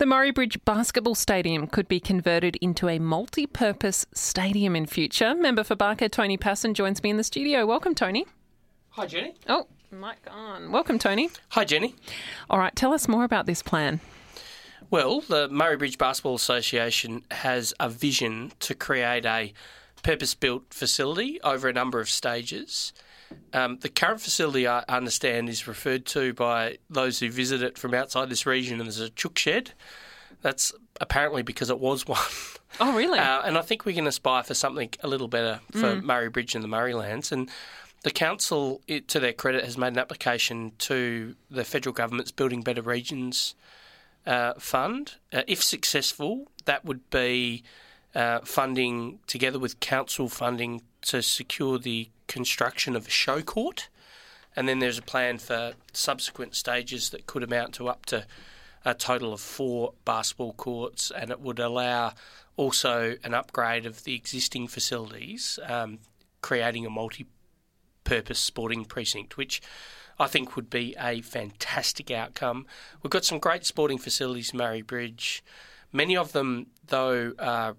The Murray Bridge Basketball Stadium could be converted into a multi-purpose stadium in future. Member for Barker, Tony Passon, joins me in the studio. Welcome, Tony. Hi, Jenny. Oh, mic on. Welcome, Tony. Hi, Jenny. All right, tell us more about this plan. Well, the Murray Bridge Basketball Association has a vision to create a purpose-built facility over a number of stages. The current facility, I understand, is referred to by those who visit it from outside this region as a chook shed. That's apparently because it was one. Oh, really? And I think we can aspire for something a little better for Murray Bridge and the Murraylands. And the council, to their credit, has made an application to the federal government's Building Better Regions fund. If successful, that would be funding, together with council funding, to secure the construction of a show court. And then there's a plan for subsequent stages that could amount to up to a total of 4 basketball courts, and it would allow also an upgrade of the existing facilities, creating a multi-purpose sporting precinct, which I think would be a fantastic outcome. We've got some great sporting facilities in Murray Bridge. Many of them, though, are,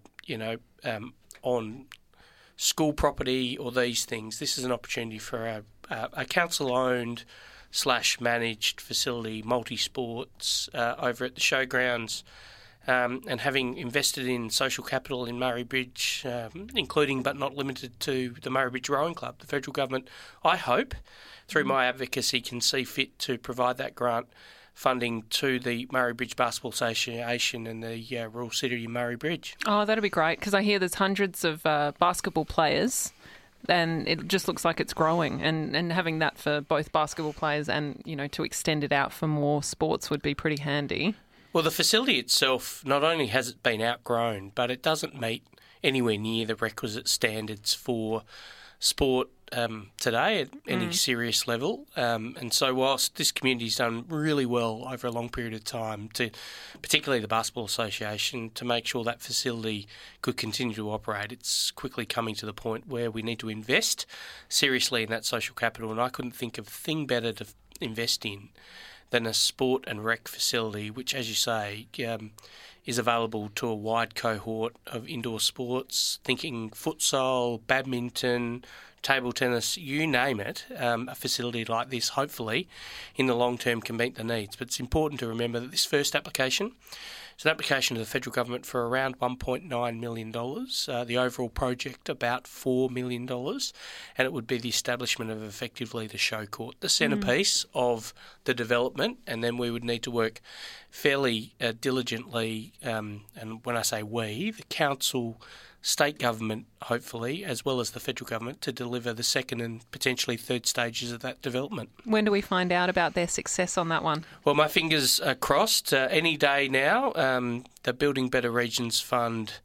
on school property or these things. This is an opportunity for a council-owned / managed facility, multi-sports, over at the showgrounds. And having invested in social capital in Murray Bridge, including but not limited to the Murray Bridge Rowing Club, the federal government, I hope, through my advocacy, can see fit to provide that grant funding to the Murray Bridge Basketball Association and the Royal City of Murray Bridge. Oh, that'd be great, because I hear there's hundreds of basketball players, and it just looks like it's growing. And having that for both basketball players and, to extend it out for more sports would be pretty handy. Well, the facility itself, not only has it been outgrown, but it doesn't meet anywhere near the requisite standards for sport today at any serious level. And so whilst this community's done really well over a long period of time, particularly the Basketball Association, to make sure that facility could continue to operate, it's quickly coming to the point where we need to invest seriously in that social capital. And I couldn't think of a thing better to invest in than a sport and rec facility, which, as you say, is available to a wide cohort of indoor sports, thinking futsal, badminton, table tennis, you name it. A facility like this, hopefully, in the long term can meet the needs. But it's important to remember that this first application is an application to the federal government for around $1.9 million, the overall project about $4 million, and it would be the establishment of effectively the show court, the centrepiece of the development, and then we would need to work fairly diligently, and when I say we, the council, state government, hopefully, as well as the federal government, to deliver the second and potentially third stages of that development. When do we find out about their success on that one? Well, my fingers are crossed. Any day now. The Building Better Regions Fund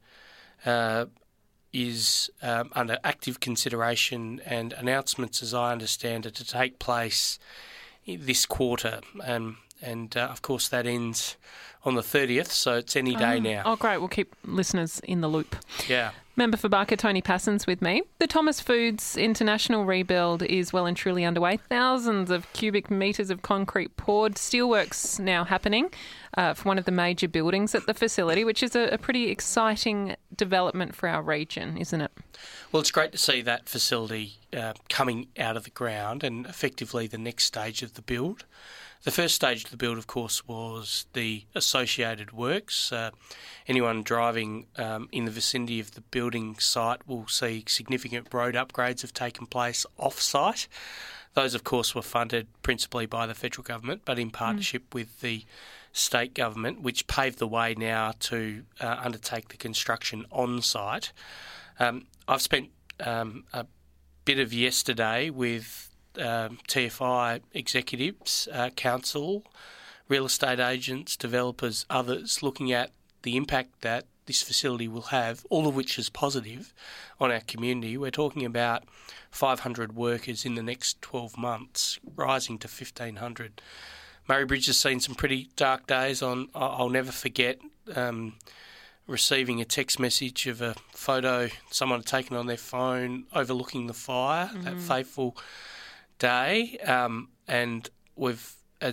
is under active consideration, and announcements, as I understand it, to take place this quarter. And of course, that ends on the 30th, so it's any day now. Oh, great. We'll keep listeners in the loop. Yeah. Member for Barker, Tony Passon's with me. The Thomas Foods International rebuild is well and truly underway. Thousands of cubic metres of concrete poured. Steelworks now happening for one of the major buildings at the facility, which is a pretty exciting development for our region, isn't it? Well, it's great to see that facility coming out of the ground and effectively the next stage of the build. The first stage of the build, of course, was the associated works. Anyone driving in the vicinity of the building site will see significant road upgrades have taken place off-site. Those, of course, were funded principally by the federal government, but in partnership with the state government, which paved the way now to undertake the construction on-site. I've spent a bit of yesterday with TFI executives, council, real estate agents, developers, others, looking at the impact that this facility will have, all of which is positive on our community. We're talking about 500 workers in the next 12 months, rising to 1,500. Murray Bridge has seen some pretty dark days. I'll never forget receiving a text message of a photo someone had taken on their phone overlooking the fire that fateful day, and we've, as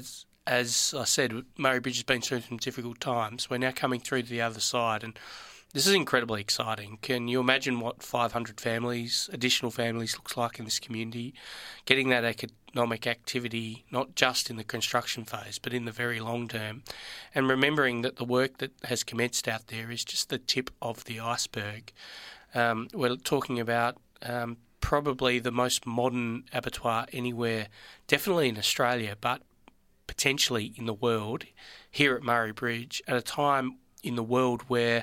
as I said, Murray Bridge has been through some difficult times. We're now coming through to the other side, and this is incredibly exciting. Can you imagine what 500 families, additional families, looks like in this community? Getting that economic activity, not just in the construction phase, but in the very long term. And remembering that the work that has commenced out there is just the tip of the iceberg. We're talking about probably the most modern abattoir anywhere, definitely in Australia, but potentially in the world, here at Murray Bridge, at a time in the world where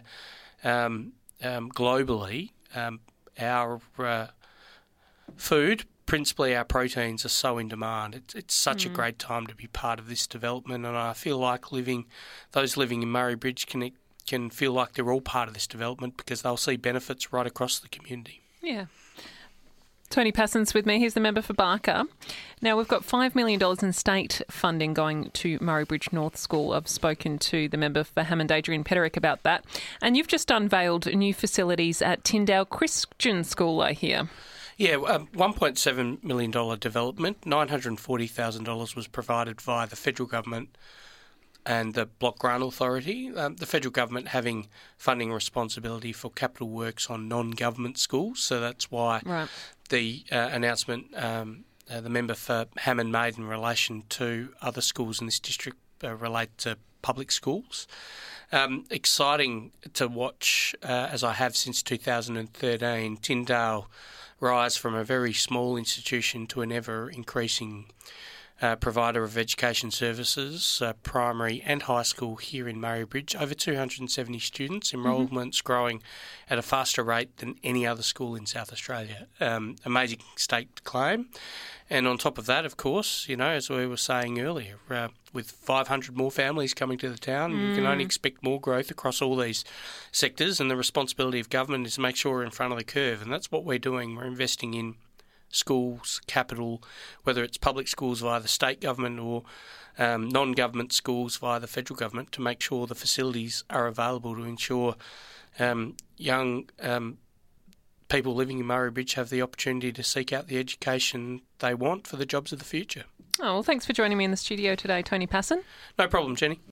globally our food, principally our proteins, are so in demand. It's such a great time to be part of this development, and I feel like those living in Murray Bridge can feel like they're all part of this development because they'll see benefits right across the community. Yeah. Tony Passon's with me. He's the member for Barker. Now, we've got $5 million in state funding going to Murray Bridge North School. I've spoken to the member for Hammond, Adrian Peterick, about that. And you've just unveiled new facilities at Tyndale Christian School, I hear. Yeah, $1.7 million development. $940,000 was provided via the federal government and the Block Grant Authority, the federal government having funding responsibility for capital works on non-government schools. So that's why the announcement the member for Hammond made in relation to other schools in this district relate to public schools. Exciting to watch, as I have since 2013, Tyndale rise from a very small institution to an ever-increasing provider of education services, primary and high school here in Murray Bridge. Over 270 students, enrolment's growing at a faster rate than any other school in South Australia. Amazing state claim. And on top of that, of course, as we were saying earlier, with 500 more families coming to the town, you can only expect more growth across all these sectors, and the responsibility of government is to make sure we're in front of the curve, and that's what we're doing. We're investing in schools, capital, whether it's public schools via the state government or non-government schools via the federal government, to make sure the facilities are available to ensure young people living in Murray Bridge have the opportunity to seek out the education they want for the jobs of the future. Oh, well, thanks for joining me in the studio today, Tony Passon. No problem, Jenny.